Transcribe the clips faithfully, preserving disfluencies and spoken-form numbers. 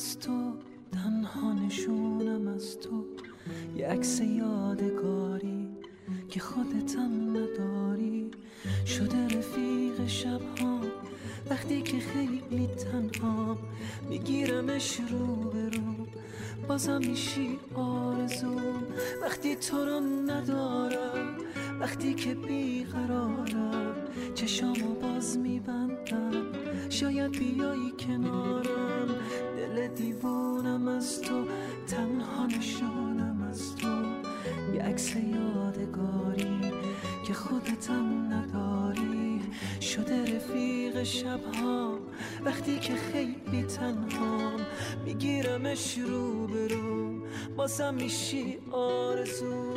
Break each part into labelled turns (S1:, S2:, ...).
S1: از تو، تنها نشونم از تو، یه عکس یادگاری که خودتم نداری. شده رفیق شبها وقتی که خیلی تنها، میگیرمش رو به رو، بازم میشی آرزو. وقتی تو رو ندارم، وقتی که بیقرارم، چشامو باز میبندم، شاید بیایی کنارم. دل دیوونم از تو، تنها نشونم از تو، یه عکس یادگاری که خودتم نداری. شده رفیق شبها وقتی که خیلی تنهام، میگیرمش رو به رو، بازم میشی آرزو.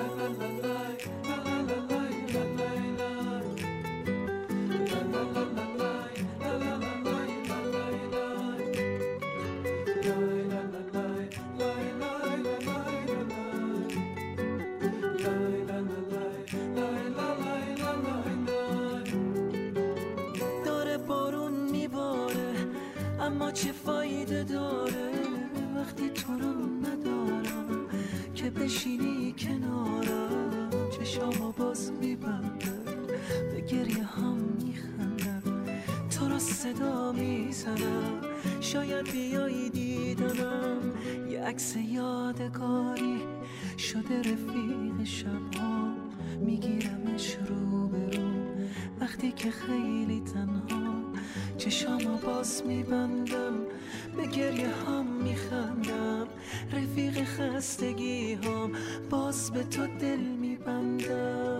S1: داره بارون میباره اما چه فایده داره وقتی تو رو ندارم، که بشینی کنارم. چشامو باز میبندم، به گریه هم میخندم، تو رو صدا میزنم، شاید بیایی دیدنم. یه عکس یادگاری شده رفیق شبها، میگیرمش رو به رو وقتی که خیلی تنها. چشامو باز میبندم، به گریه هم میخندم، رفیق خستگی هم باز به تو دل میبندم.